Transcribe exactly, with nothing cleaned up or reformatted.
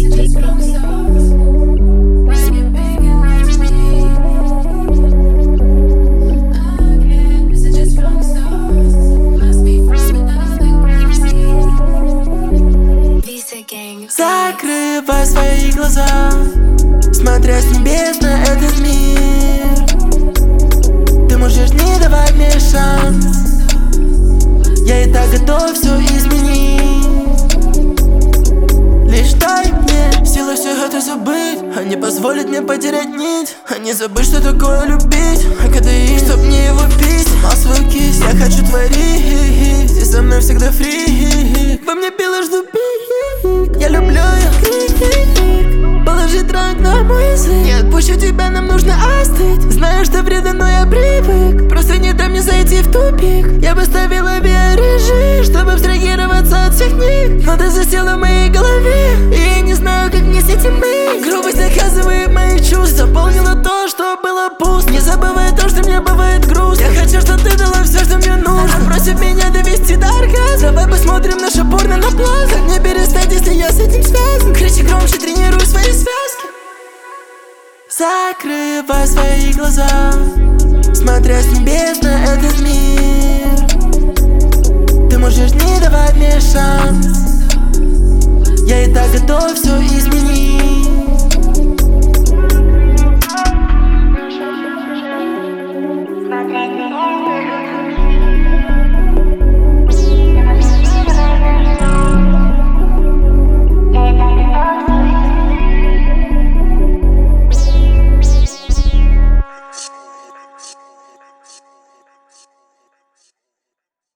Закрывай свои глаза, смотря с небес на этот мир. Ты можешь не давать мне шанс, я и так готов все изменить. Лишь дай мне силы все это забыть, а не позволить мне потерять нить, а не забыть, что такое любить. А когда и чтоб мне его пить, сама свою кисть, я хочу творить, и со мной всегда фри. Во мне пила, жду пик, я люблю ее. Положи трак на мой язык, не отпущу тебя, нам нужно остыть. Знаю, что вредно, но я привык, просто не дай мне зайти в тупик. Я поставила биорежим, чтобы абстрагироваться от всех них, но ты засела в моей голове, и я не знаю, как мне с этим быть. Грубость наказывает моих чувств, заполнила то, что было пусто. Не забывай то, что мне бывает грустно. Я хочу, чтобы ты дала все, что мне нужно. Она просит меня довести до оргазма. Давай посмотрим наше порно на плазу. Как мне перестать, если я с этим связан? Кричи громче, тренируй свои связки. Закрывай свои глаза, смотря с небес на этот мир. Ты можешь не давать мне шанс, я и так готов все изменить.